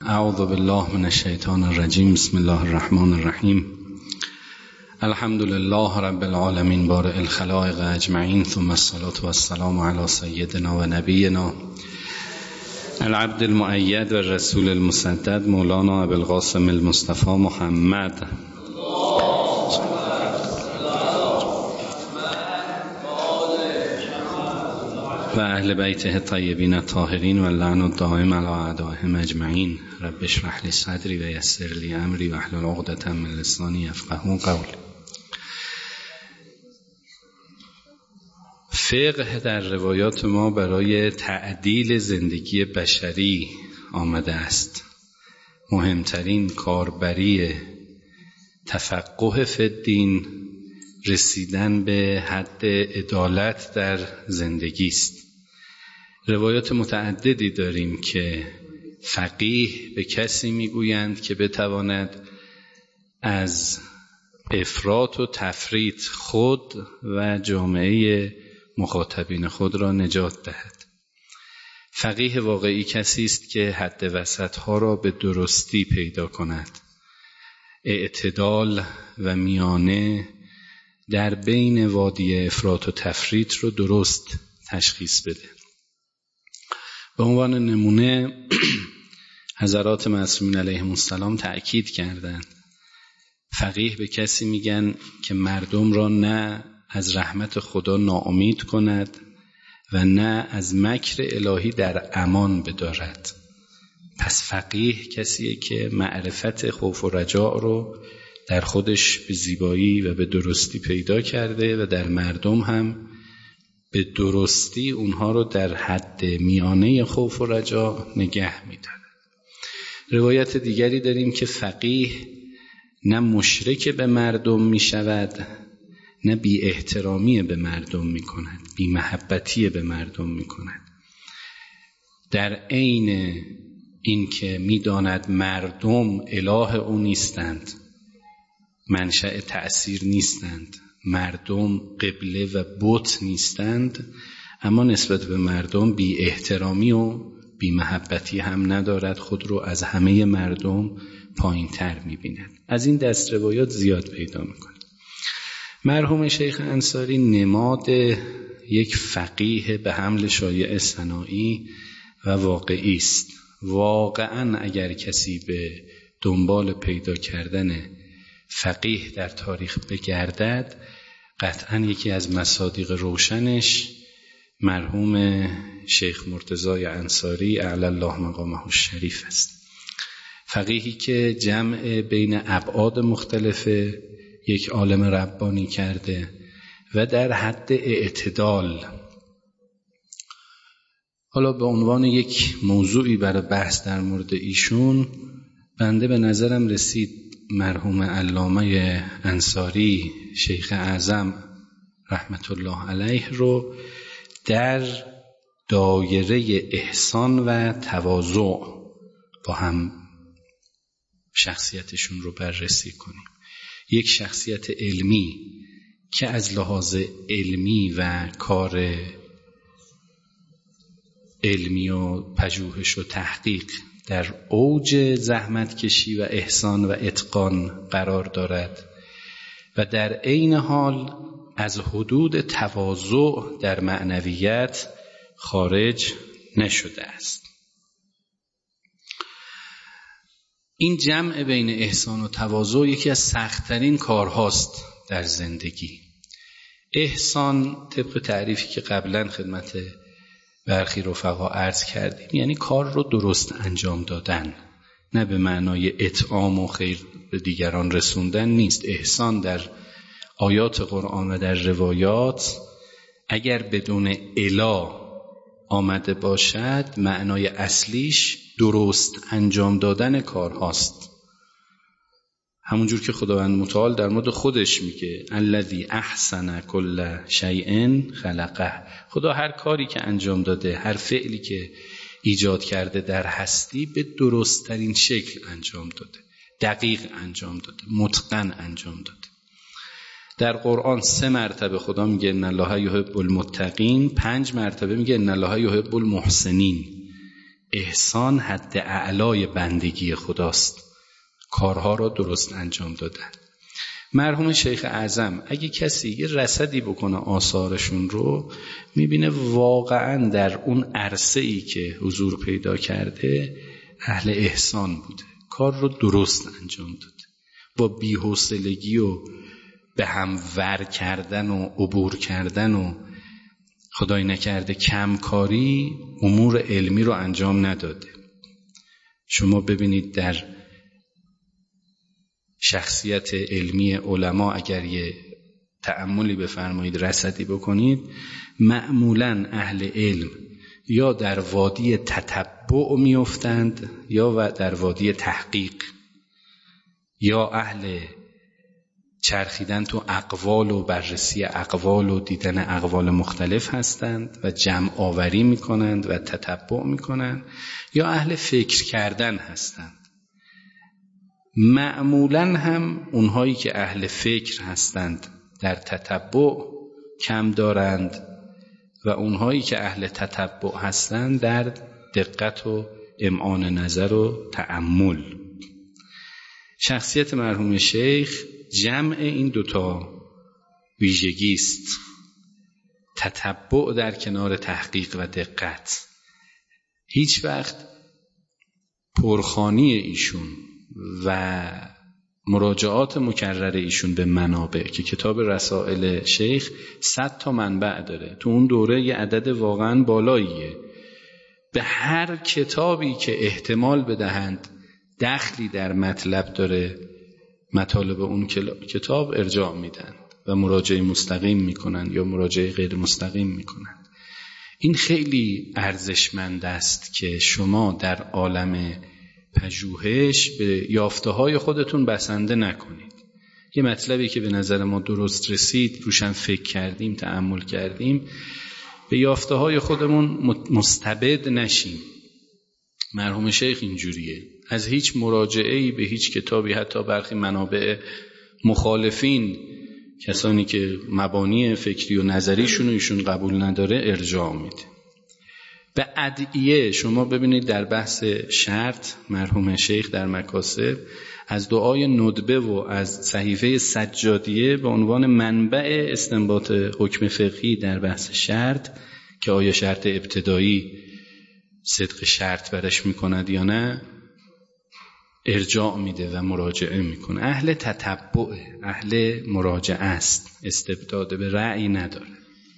اعوذ بالله من الشیطان الرجیم. بسم الله الرحمن الرحیم. الحمد لله رب العالمین بارئ الخلائق اجمعین، ثم الصلاة والسلام علی سیدنا و نبینا العبد المؤید و الرسول المسدد مولانا ابوالقاسم المصطفى محمد و اهل بیته الطیبین الطاهرین و اللعن الدائم علی اعدائهم اجمعین. رب اشرح لی صدری و یسر لی امری واحلل عقدة من لسانی یفقهوا قولی. فقه در روایات ما برای تعدیل زندگی بشری آمده است. مهمترین کاربری تفقه فی الدین رسیدن به حد عدالت در زندگی است. روایات متعددی داریم که فقیه به کسی میگویند که بتواند از افراط و تفریط خود و جامعه مخاطبین خود را نجات دهد. فقیه واقعی کسی است که حد وسطها را به درستی پیدا کند، اعتدال و میانه در بین وادی افراط و تفریط رو درست تشخیص بده. به عنوان نمونه حضرات معصومین علیهم السلام تأکید کردند فقیه به کسی میگن که مردم را نه از رحمت خدا ناامید کند و نه از مکر الهی در امان بدارد. پس فقیه کسیه که معرفت خوف و رجاء رو در خودش به زیبایی و به درستی پیدا کرده و در مردم هم به درستی اونها رو در حد میانه خوف و رجا نگه می‌دارد. روایت دیگری داریم که فقیه نه مشرک به مردم میشود نه بی احترامی به مردم میکند، بی محبتی به مردم میکند. در عین این که میداند مردم اله او نیستند، منشأ تأثیر نیستند، مردم قبله و بت نیستند، اما نسبت به مردم بی احترامی و بی محبتی هم ندارد، خود رو از همه مردم پایین تر می‌بیند. از این دست روایات زیاد پیدا می‌کنید. مرحوم شیخ انصاری نماد یک فقیه به حمل شایعه صناعی و واقعی است. واقعاً اگر کسی به دنبال پیدا کردن فقیه در تاریخ بگردد، قطعاً یکی از مصادیق روشنش مرحوم شیخ مرتضی انصاری اعلی الله مقامه الشریف است. فقیهی که جمع بین ابعاد مختلف یک عالم ربانی کرده و در حد اعتدال. حالا به عنوان یک موضوعی برای بحث در مورد ایشون، بنده به نظرم رسید مرحوم علامه انصاری شیخ اعظم رحمت الله علیه رو در دایره احسان و تواضع با هم شخصیتشون رو بررسی کنیم. یک شخصیت علمی که از لحاظ علمی و کار علمی و پژوهش و تحقیق در اوج زحمت کشی و احسان و اتقان قرار دارد و در عین حال از حدود تواضع در معنویت خارج نشده است. این جمع بین احسان و تواضع یکی از سخت‌ترین کارهاست در زندگی. احسان طبق تعریفی که قبلا خدمت برخی رفقا عرض کردیم یعنی کار رو درست انجام دادن، نه به معنای اطعام و خیر به دیگران رسوندن نیست. احسان در آیات قرآن و در روایات اگر بدون اله آمده باشد معنای اصلیش درست انجام دادن کار هاست. همونجور که خداوند متعال در مورد خودش میگه الذی احسن کل شیء خلقه. خدا هر کاری که انجام داده، هر فعلی که ایجاد کرده در هستی به درست ترین شکل انجام داده، دقیق انجام داده، متقن انجام داده. در قرآن 3 مرتبه خدا میگه ان الله یحب المتقین، 5 مرتبه میگه ان الله یحب المحسنین. احسان حد اعلای بندگی خداست. کارها را درست انجام دادن. مرحوم شیخ اعظم اگه کسی یه رصدی بکنه آثارشون رو، میبینه واقعا در اون عرصه‌ای که حضور پیدا کرده اهل احسان بوده، کار رو درست انجام داده، با بی‌حوصلگی و به هم ور کردن و عبور کردن و خدای نکرده کمکاری امور علمی رو انجام نداده. شما ببینید در شخصیت علمی علما اگر یه تأملی بفرمایید، رصدی بکنید، معمولاً اهل علم یا در وادی تتبع میافتند یا در وادی تحقیق، یا اهل چرخیدن تو اقوال و بررسی اقوال و دیدن اقوال مختلف هستند و جمع آوری میکنند و تتبع میکنند، یا اهل فکر کردن هستند. معمولاً هم اونهایی که اهل فکر هستند در تتبع کم دارند و اونهایی که اهل تتبع هستند در دقت و امعان نظر و تأمل. شخصیت مرحوم شیخ جمع این دوتا ویژگی است. تتبع در کنار تحقیق و دقت. هیچ وقت پرخوانی ایشون و مراجعات مکرر ایشون به منابع که کتاب رسائل شیخ 100 تا منبع داره، تو اون دوره یه عدد واقعا بالاییه، به هر کتابی که احتمال بدهند دخلی در مطلب داره مطالب اون کتاب ارجاع میدن و مراجعه مستقیم میکنن یا مراجعه غیر مستقیم میکنن. این خیلی ارزشمند است که شما در عالم پژوهش به یافته‌های خودتون بسنده نکنید. یه مطلبی که به نظر ما درست رسید، روشن فکر کردیم، تأمل کردیم، به یافته‌های خودمون مستبد نشیم. مرحوم شیخ اینجوریه، از هیچ مراجعه‌ای به هیچ کتابی، حتی برخی منابع مخالفین، کسانی که مبانی فکری و نظریشون ایشون قبول نداره، ارجاع میده. به ادعیه شما ببینید در بحث شرط مرحوم شیخ در مکاسب از دعای ندبه و از صحیفه سجادیه به عنوان منبع استنباط حکم فقهی در بحث شرط که آیا شرط ابتدایی صدق شرط برش میکند یا نه، ارجاع میده و مراجعه میکنه. اهل تتبع، اهل مراجعه است، استبداد به رأی نداره.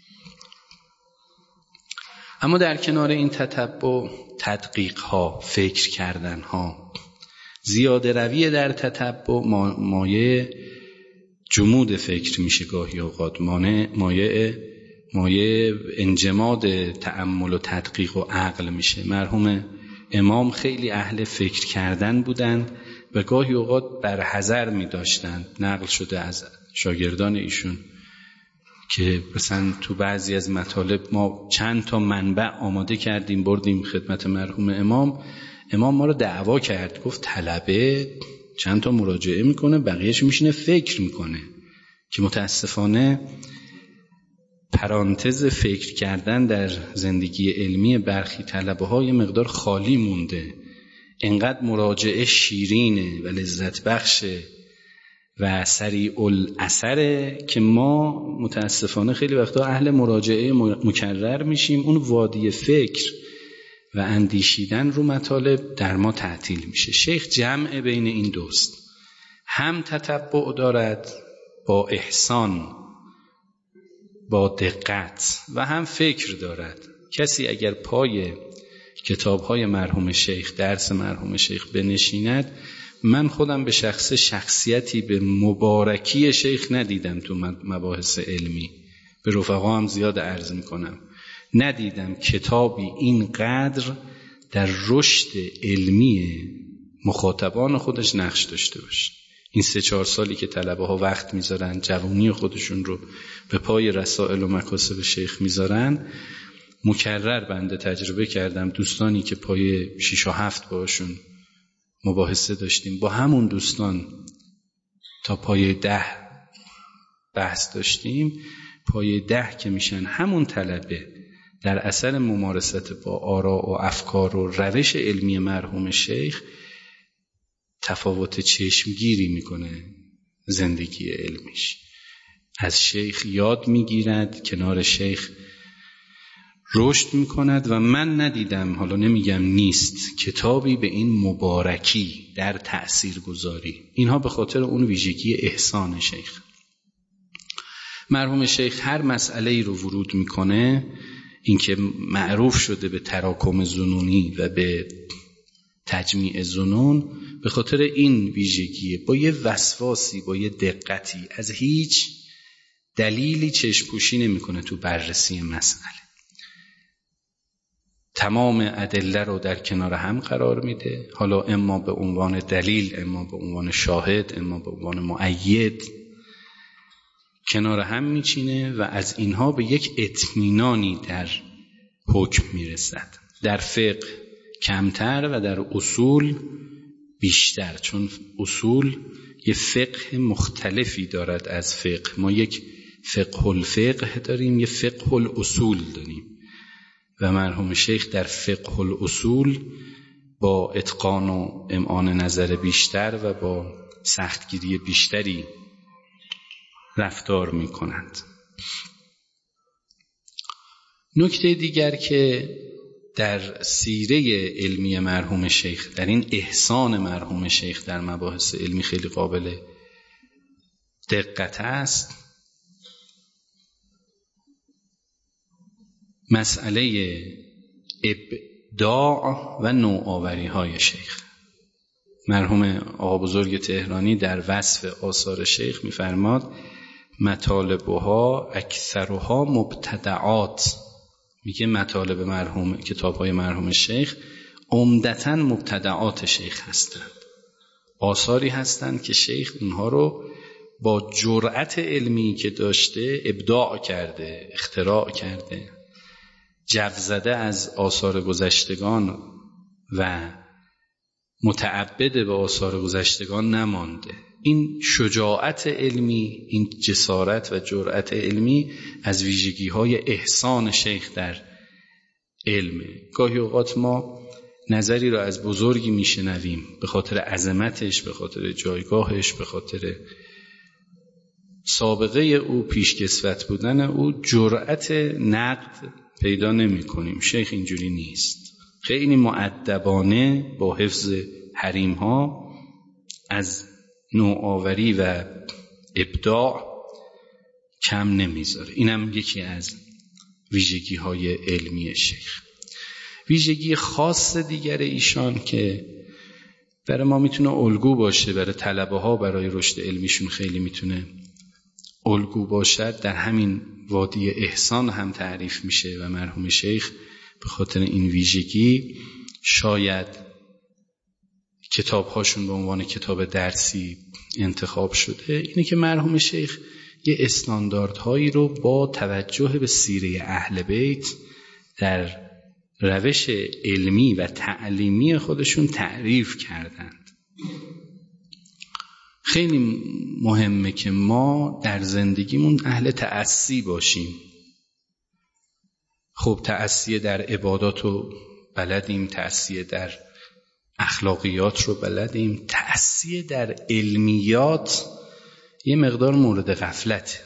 اما در کنار این تتبع، تدقیق ها، فکر کردن ها، زیاده روی در تتبع مایه جمود فکر میشه، گاهی اوقات مایه انجماد تأمل و تدقیق و عقل میشه. مرحوم امام خیلی اهل فکر کردن بودن و گاهی اوقات برحذر میداشتن. نقل شده از شاگردان ایشون که مثلا تو بعضی از مطالب ما چند تا منبع آماده کردیم بردیم خدمت مرحوم امام ما رو دعوا کرد، گفت طلبه چند تا مراجعه میکنه بقیهش میشینه فکر میکنه، که متاسفانه پرانتز فکر کردن در زندگی علمی برخی طلبه های مقدار خالی مونده. انقدر مراجعه شیرینه و لذت بخشه و سریع الاثره که ما متاسفانه خیلی وقتا اهل مراجعه مکرر میشیم، اون وادی فکر و اندیشیدن رو مطالب در ما تعطیل میشه. شیخ جمع بین این دوست، هم تتبع دارد با احسان با دقت و هم فکر دارد. کسی اگر پای کتاب‌های مرحوم شیخ، درس مرحوم شیخ بنشیند، من خودم به شخصیتی به مبارکی شیخ ندیدم تو مباحث علمی، به رفقا هم زیاد عرض میکنم، ندیدم کتابی اینقدر در رشد علمی مخاطبان خودش نقش داشته باشه. این 3-4 سالی که طلبه ها وقت میذارن جوانی خودشون رو به پای رسائل و مکاسب شیخ میذارن، مکرر بنده تجربه کردم. دوستانی که پای 6 و 7 باشون مباحثه داشتیم، با همون دوستان تا پای 10 بحث داشتیم، پای 10 که میشن همون طلبه در اثر ممارست با آراء و افکار و روش علمی مرحوم شیخ تفاوت چشمگیری میکنه زندگی علمیش. از شیخ یاد میگیرد، کنار شیخ رشد میکند و من ندیدم، حالا نمیگم نیست، کتابی به این مبارکی در تأثیرگذاری. اینها به خاطر اون ویژگی احسان شیخ. مرحوم شیخ هر مسئله‌ای رو ورود میکنه، اینکه معروف شده به تراکم ظنونی و به تجمیع ظنون، به خاطر این ویژگی با یه وسواسی، با یه دقتی، از هیچ دلیلی چشم‌پوشی نمی‌کنه تو بررسی مسئله. تمام ادله رو در کنار هم قرار میده، حالا اما به عنوان دلیل، اما به عنوان شاهد، اما به عنوان مؤید کنار هم میچینه و از اینها به یک اطمینانی در حکم میرسد. در فقه کمتر و در اصول بیشتر، چون اصول یه فقه مختلفی دارد از فقه. ما یک فقه الفقه داریم، یه فقه الاصول داریم و مرحوم شیخ در فقه الاصول با اتقان و امعان نظر بیشتر و با سختگیری بیشتری رفتار می کنند. نکته دیگر که در سیره علمی مرحوم شیخ، در این احسان مرحوم شیخ در مباحث علمی خیلی قابل دقت است، مسئله ابداع و نوآوری های شیخ. مرحوم آقا بزرگ تهرانی در وصف آثار شیخ می‌فرماد مطالبها اکثرها مبتدعات. میگه مطالب مرحوم، کتاب‌های مرحوم شیخ عمدتاً مبتدعات شیخ هستند، آثاری هستند که شیخ اونها رو با جرأت علمی که داشته ابداع کرده، اختراع کرده، جو زده از آثار گذشتگان و متعبد به آثار گذشتگان نمانده. این شجاعت علمی، این جسارت و جرأت علمی از ویژگی‌های احسان شیخ در علم. گاهی اوقات ما نظری را از بزرگی میشنویم به خاطر عظمتش، به خاطر جایگاهش، به خاطر سابقه او، پیشکسوت بودن او، جرأت نقد پیدا نمی کنیم. شیخ اینجوری نیست، خیلی مؤدبانه با حفظ حریم ها از نوآوری و ابداع کم نمیذاره. اینم یکی از ویژگی های علمی شیخ. ویژگی خاص دیگر ایشان که برای ما میتونه الگو باشه، برای طلبه ها برای رشد علمیشون خیلی میتونه الگو باشد، در همین وادی احسان هم تعریف میشه و مرحوم شیخ به خاطر این ویژگی شاید کتابهاشون به عنوان کتاب درسی انتخاب شده. اینه که مرحوم شیخ یه استانداردهایی رو با توجه به سیره اهل بیت در روش علمی و تعلیمی خودشون تعریف کردند. خیلی مهمه که ما در زندگیمون اهل تأسی باشیم. خب تأسی در عبادات رو بلدیم، تأسی در اخلاقیات رو بلدیم، تأسی در علمیات یه مقدار مورد غفلت.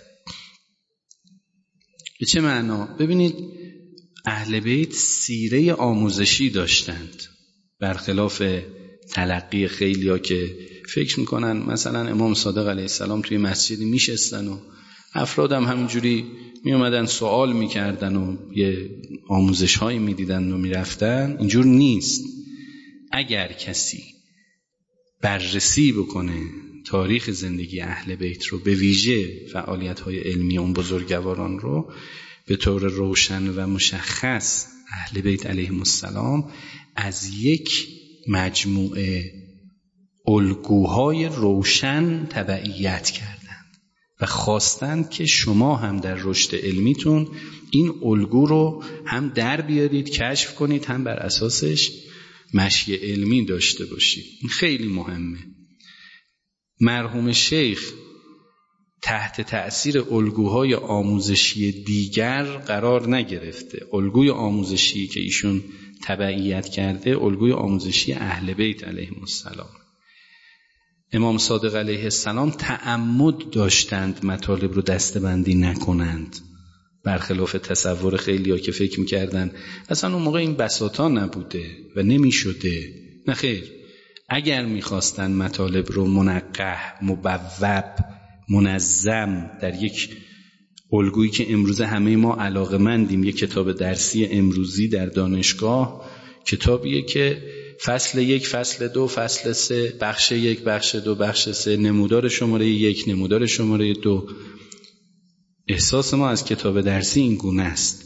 به چه معنا؟ ببینید اهل بیت سیره آموزشی داشتند، برخلاف تلقی خیلیا که فکر میکنن مثلا امام صادق علیه السلام توی مسجدی میشستن و افرادم همینجوری میومدن سوال میکردن و یه آموزش هایی میدیدن و میرفتن. اینجور نیست. اگر کسی بررسی بکنه تاریخ زندگی اهل بیت رو، به ویژه فعالیت های علمی اون بزرگواران رو، به طور روشن و مشخص اهل بیت علیهم السلام از یک مجموعه الگوهای روشن تبعیت کردند و خواستند که شما هم در رشد علمیتون این الگو رو هم در بیارید، کشف کنید، هم بر اساسش مشی علمی داشته باشید. این خیلی مهمه. مرحوم شیخ تحت تأثیر الگوهای آموزشی دیگر قرار نگرفته. الگوی آموزشی که ایشون تبعیت کرده الگوی آموزشی اهل بیت علیهم السلام. امام صادق علیه السلام تعمد داشتند مطالب رو دسته‌بندی نکنند، برخلاف تصور خیلی‌ها که فکر می‌کردن اصلا اون موقع این بساطا نبوده و نمی‌شده. نه خیر، اگر می‌خواستن مطالب رو منقح، مبوب، منظم در یک الگویی که امروزه همه ما علاقه‌مندیم، یک کتاب درسی امروزی در دانشگاه، کتابیه که فصل 1، فصل 2، فصل 3، بخش 1، بخش 2، بخش 3، نمودار شماره 1، نمودار شماره 2. احساس ما از کتاب درسی این گونه است.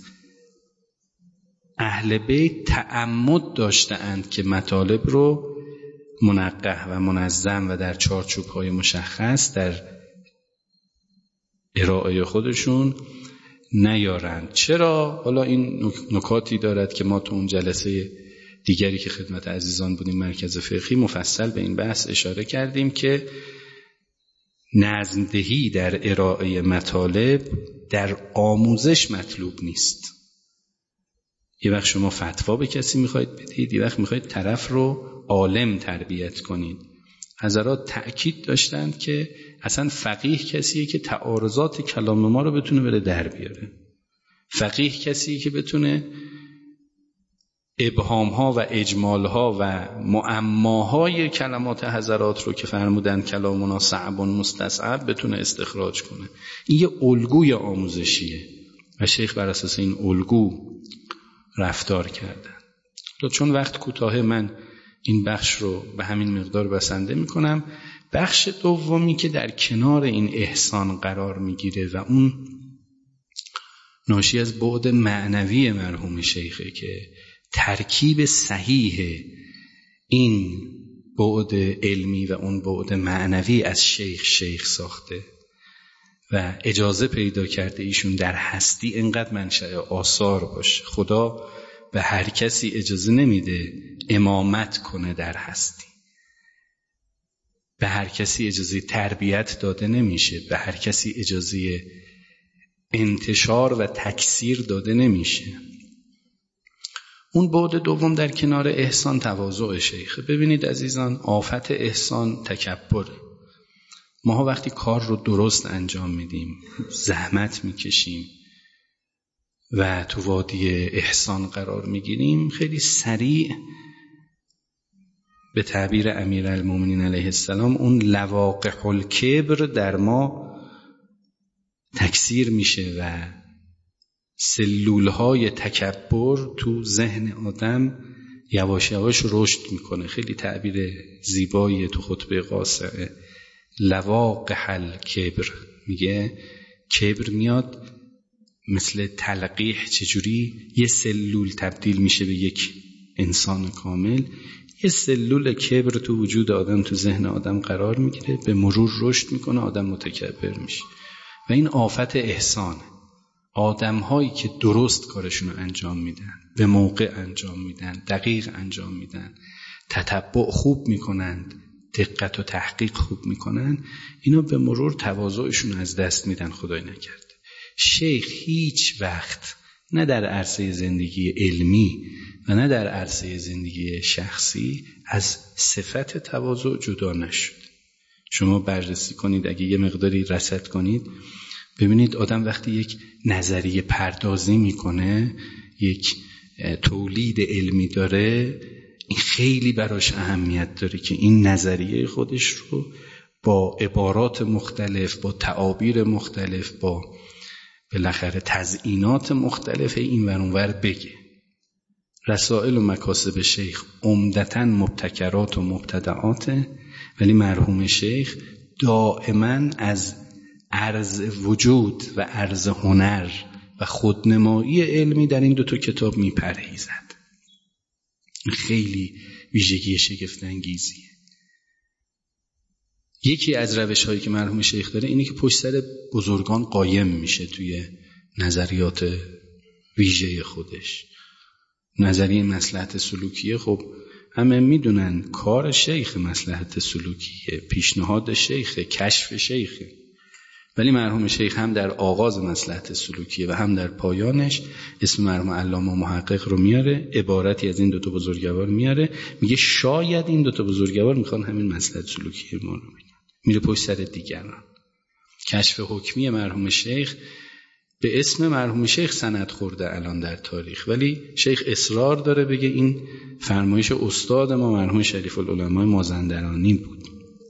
اهل بیت تعمد داشتند که مطالب رو منقح و منظم و در چارچوب‌های مشخص در ارائه خودشون نیارند. چرا؟ حالا این نکاتی دارد که ما تو اون جلسه دیگری که خدمت عزیزان بودیم مرکز فقهی مفصل به این بحث اشاره کردیم که نظم‌دهی در ارائه مطالب در آموزش مطلوب نیست. یه وقت شما فتوا به کسی میخواید بدید، یه وقت میخواید طرف رو عالم تربیت کنید. حضرات تأکید داشتند که اصلا فقیه کسیه که تعارضات کلام ما رو بتونه بره در بیاره. فقیه کسیه که بتونه ابهام‌ها و اجمال‌ها و معماهای کلمات حضرات رو که فرمودن کلامنا صعب مستصعب بتونه استخراج کنه. این یه الگوی آموزشیه و شیخ بر اساس این الگو رفتار کردن. چون وقت کوتاه من این بخش رو به همین مقدار بسنده میکنم. بخش دومی که در کنار این احسان قرار میگیره و اون ناشی از بعد معنوی مرحوم شیخه که ترکیب صحیح این بعد علمی و اون بعد معنوی از شیخ ساخته و اجازه پیدا کرده ایشون در هستی اینقدر منشأ آثار باشه. خدا به هر کسی اجازه نمیده امامت کنه در هستی، به هر کسی اجازه تربیت داده نمیشه، به هر کسی اجازه انتشار و تکثیر داده نمیشه. اون بعد دوم در کنار احسان تواضع شیخه. ببینید عزیزان، آفت احسان تکبره. ما وقتی کار رو درست انجام میدیم، زحمت میکشیم و تو وادی احسان قرار میگیریم، خیلی سریع به تعبیر امیرالمومنین علیه السلام اون لواقح الکبر در ما تکثیر میشه و سلولهای تکبر تو ذهن آدم یواش یواش رشد میکنه. خیلی تعبیر زیبایی تو خطبه قاصره. لواقح الکبر، میگه کبر میاد مثل تلقیح، چجوری یه سلول تبدیل میشه به یک انسان کامل. یه سلول کبر تو وجود آدم، تو ذهن آدم قرار میگیره، به مرور رشد میکنه، آدم متکبر میشه. و این آفت احسانه. آدم هایی که درست کارشون رو انجام میدن، به موقع انجام میدن، دقیق انجام میدن، تتبع خوب میکنند، دقت و تحقیق خوب میکنن، اینا به مرور تواضعشون از دست میدن. خدای نکرده. شیخ هیچ وقت نه در عرصه زندگی علمی و نه در عرصه زندگی شخصی از صفت تواضع جدا نشد. شما بررسی کنید، اگه یه مقداری رصد کنید، ببینید آدم وقتی یک نظریه پردازی میکنه، یک تولید علمی داره، این خیلی براش اهمیت داره که این نظریه خودش رو با عبارات مختلف، با تعابیر مختلف، با بالاخره تزیینات مختلف این ور اون ور بگه. رسائل و مکاسب شیخ عمدتاً مبتکرات و مبتدعات، ولی مرحوم شیخ دائما از عرض وجود و عرض هنر و خودنمایی علمی در این دوتا کتاب میپرهیزد. خیلی ویژگی شگفت انگیزیه. یکی از روش هایی که مرحوم شیخ داره اینه که پشت سر بزرگان قایم میشه توی نظریات ویژه خودش. نظریه مصلحت سلوکیه، خب همه میدونن کار شیخ مصلحت سلوکیه، پیشنهاد شیخ، کشف شیخه، ولی مرحوم شیخ هم در آغاز مصلحت سلوکیه و هم در پایانش اسم مرحوم علامه محقق رو میاره، عبارتی از این دوتا بزرگوار میاره، میگه شاید این دوتا بزرگوار میخوان همین مصلحت سلوکی ما رو بگن. میره پشت سر دیگران. کشف حکمی مرحوم شیخ به اسم مرحوم شیخ سند خورده الان در تاریخ، ولی شیخ اصرار داره بگه این فرمایش استاد ما مرحوم شریف العلماء مازندرانی بود.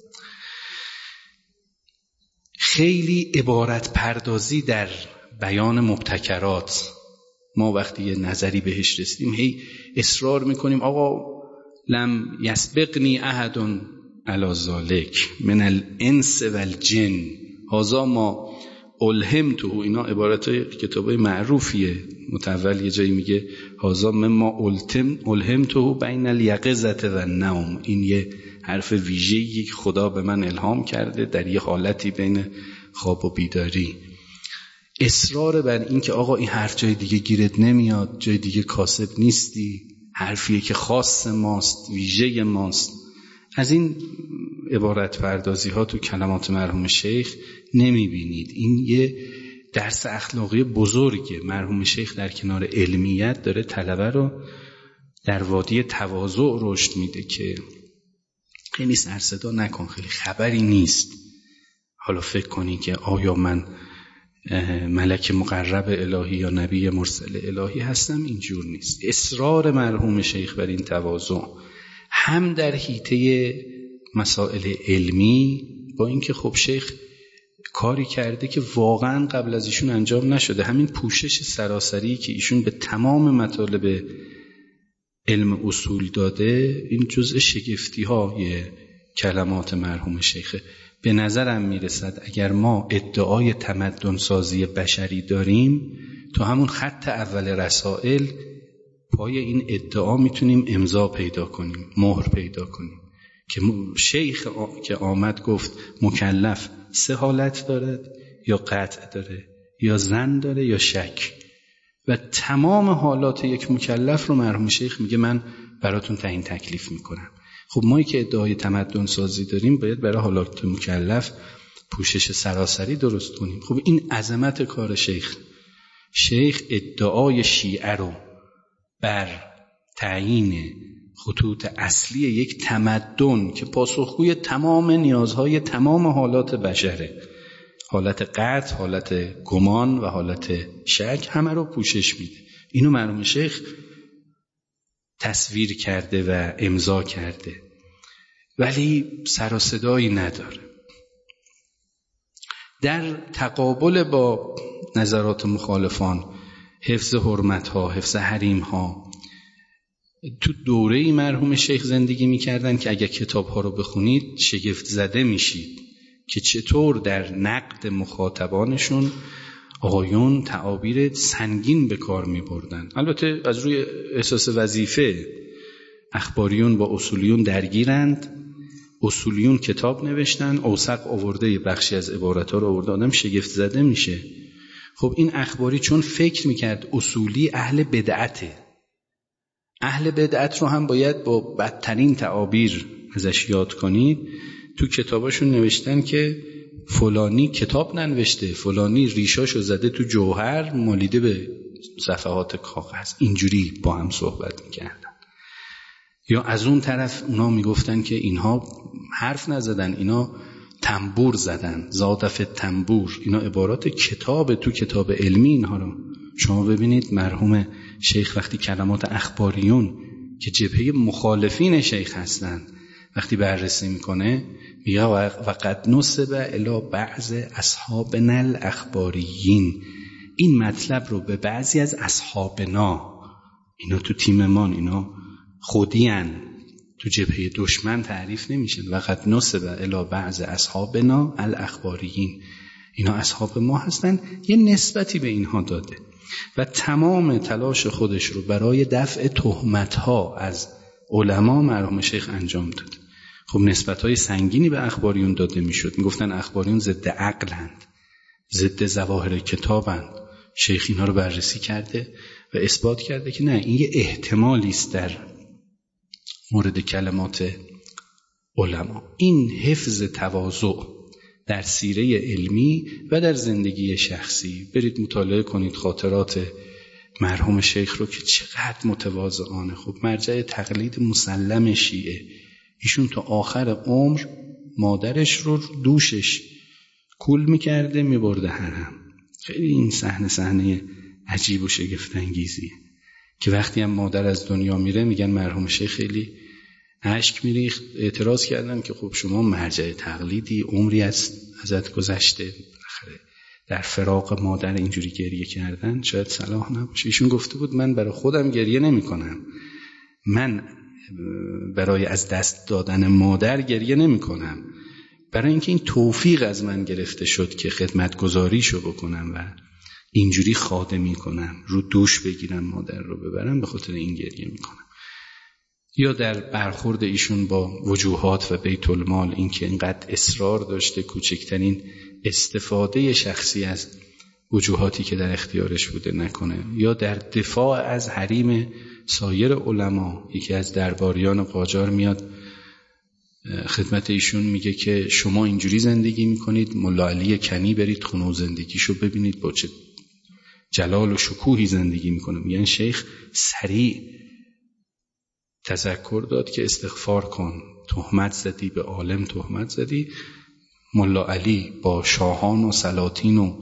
خیلی عبارت پردازی در بیان مبتکرات، ما وقتی یه نظری بهش رسیدیم هی اصرار میکنیم آقا لم یسبقنی احد علی ذلک من الانس والجن هذا ما الهمته. اینا عبارت کتابای معروفیه. متول یه جایی میگه هذا مما الهمته بین الیقظه و النوم. این یه حرف ویژه‌ای که خدا به من الهام کرده در یه حالتی بین خواب و بیداری. اصرار بر این که آقا این حرف جای دیگه گیرت نمیاد، جای دیگه کاسب نیستی، حرفیه که خاص ماست، ویژه ماست. از این عبارت پردازی ها تو کلمات مرحوم شیخ نمیبینید. این یه درس اخلاقی بزرگه. مرحوم شیخ در کنار علمیت داره طلبه رو در وادی تواضع رشد میده که خیلی سر صدا نکن، خیلی خبری نیست، حالا فکر کنی که آیا من ملک مقرب الهی یا نبی مرسل الهی هستم. اینجور نیست. اصرار مرحوم شیخ بر این تواضع هم در حیطه مسائل علمی، با اینکه خب شیخ کاری کرده که واقعا قبل از ایشون انجام نشده. همین پوشش سراسری که ایشون به تمام مطالب علم اصول داده، این جزء شگفتی های کلمات مرحوم شیخه. به نظرم میرسد اگر ما ادعای تمدن سازی بشری داریم، تو همون خط اول رسائل پای این ادعا میتونیم امضا پیدا کنیم، مهر پیدا کنیم که شیخ که آمد گفت مکلف 3 حالت دارد، یا قطع داره، یا ظن داره، یا شک، و تمام حالات یک مکلف رو مرحوم شیخ میگه من براتون تعیین تکلیف میکنم. خب ما که ادعای تمدن سازی داریم باید برای حالات مکلف پوشش سراسری درست کنیم. خب این عظمت کار شیخ ادعای شیعه رو بر تعیین خطوط اصلی یک تمدن که پاسخگوی تمام نیازهای تمام حالات بشره، حالت قطع، حالت گمان و حالت شک، همه رو پوشش میده. اینو مرحوم شیخ تصویر کرده و امضا کرده، ولی سر و صدایی نداره. در تقابل با نظرات مخالفان، حفظ حرمت‌ها، حفظ حریم‌ها، تو دوره‌ای مرحوم شیخ زندگی می‌کردن که اگه کتاب‌ها رو بخونید شگفت زده میشید که چطور در نقد مخاطبانشون آقایون تعابیر سنگین به کار می‌بردن. البته از روی احساس وظیفه اخباریون با اصولیون درگیرند، اصولیون کتاب نوشتن، اوثق آورده، یه بخشی از عبارت‌ها رو آورده، آدم شگفت زده میشه. خب این اخباری چون فکر میکرد اصولی اهل بدعته، اهل بدعت رو هم باید با بدترین تعابیر ازش یاد کنید، تو کتاباشون نوشتن که فلانی کتاب ننوشته، فلانی ریشاشو زده تو جوهر مالیده به صفحات کاغذ. اینجوری با هم صحبت میکردن. یا از اون طرف اونا میگفتن که اینها حرف نزدن، اینا تنبور زدن، زادف تنبور. اینا عبارات کتاب، تو کتاب علمی اینها رو شما ببینید. مرحوم شیخ وقتی کلمات اخباریون که جبهه مخالفین شیخ هستن وقتی بررسی میکنه، میگه و قد نسب الی بعض اصحابنا الاخباریین، این مطلب رو به بعضی از اصحابنا، اینا تو تیممان، اینا خودیان، تو جبهه دشمن تعریف نمیشن. و قد نسب الی بعض اصحابنا الاخباریین، اینا اصحاب ما هستن، یه نسبتی به اینها داده و تمام تلاش خودش رو برای دفع تهمت‌ها از علما مرحوم شیخ انجام داد. خب نسبت‌های سنگینی به اخباریون داده میشد، میگفتن اخباریون ضد عقلند، ضد ظواهر کتابند. شیخ اینا رو بررسی کرده و اثبات کرده که نه، این یه احتمالی است در مورد کلمات علما. این حفظ تواضع در سیره علمی و در زندگی شخصی. برید مطالعه کنید خاطرات مرحوم شیخ رو که چقدر متواضعانه. خب مرجع تقلید مسلم شیعه، ایشون تا آخر عمر مادرش رو دوشش کول میکرده میبرده حرم. خیلی این صحنه عجیب و شگفت انگیزیه که وقتی هم مادر از دنیا میره میگن مرحوم شیخ خیلی اشک میریخت. اعتراض کردن که خب شما مرجع تقلیدی، عمری ازت گذشته، در فراق مادر اینجوری گریه کردن شاید صلاح نباشه. ایشون گفته بود من برای خودم گریه نمی کنم، من برای از دست دادن مادر گریه نمی کنم، برای اینکه این توفیق از من گرفته شد که خدمتگزاریشو بکنم و اینجوری خادمی کنم، رو دوش بگیرم مادر رو ببرم، به خاطر این گریه می کنم. یا در برخورد ایشون با وجوهات و بیت المال، اینکه اینقدر اصرار داشته کوچکترین استفاده شخصی از وجوهاتی که در اختیارش بوده نکنه. یا در دفاع از حریم سایر علما، یکی از درباریان قاجار میاد خدمت ایشون میگه که شما اینجوری زندگی میکنید، ملا علی کنی برید خونه و زندگیشو ببینید با چه جلال و شکوهی زندگی میکنه. میگن شیخ سریع تذکر داد که استغفار کن، تهمت زدی، به عالم تهمت زدی. ملا علی با شاهان و سلاطین و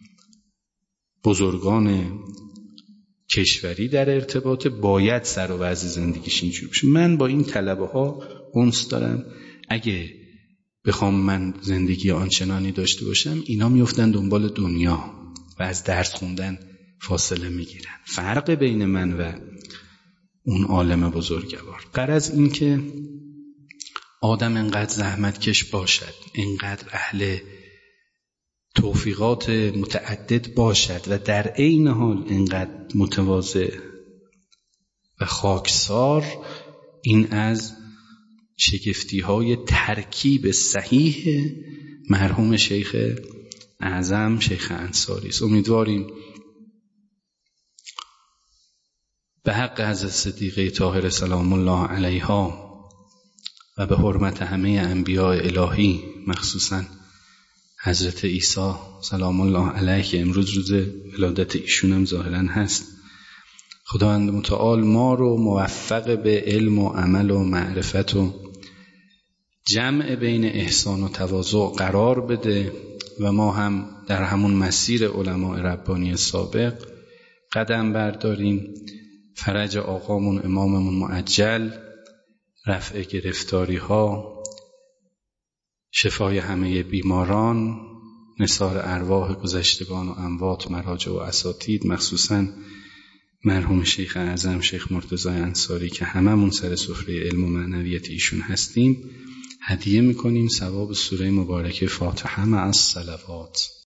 بزرگان کشوری در ارتباط، باید سر و وضع زندگیش اینجوری بشه. من با این طلبه ها انس دارم، اگه بخوام من زندگی آنچنانی داشته باشم اینا میفتن دنبال دنیا و از درس خوندن فاصله میگیرن. فرق بین من و اون عالم بزرگوار غرض این که آدم انقدر زحمت کش باشد، انقدر اهل توفیقات متعدد باشد و در عین حال انقدر متواضع و خاکسار، این از شگفتی های ترکیب صحیح مرحوم شیخ اعظم شیخ انصاری است. امیدواریم به حق حضرت صدیقه طاهره سلام الله علیها و به حرمت همه انبیاء الهی، مخصوصا حضرت عیسی سلام الله علیه که امروز روز ولادت ایشون هم ظاهرا هست، خداوند متعال ما رو موفق به علم و عمل و معرفت و جمع بین احسان و تواضع قرار بده و ما هم در همون مسیر علماء ربانی سابق قدم برداریم. فرج آقامون اماممون معجل، رفع گرفتاری ها، شفای همه بیماران، نثار ارواح گذشتگان و اموات، مراجع و اساتید، مخصوصا مرحوم شیخ اعظم شیخ مرتضی انصاری که هممون سر سفره علم و معنویت ایشون هستیم، هدیه میکنیم ثواب سوره مبارکه فاتحه مع الصلوات.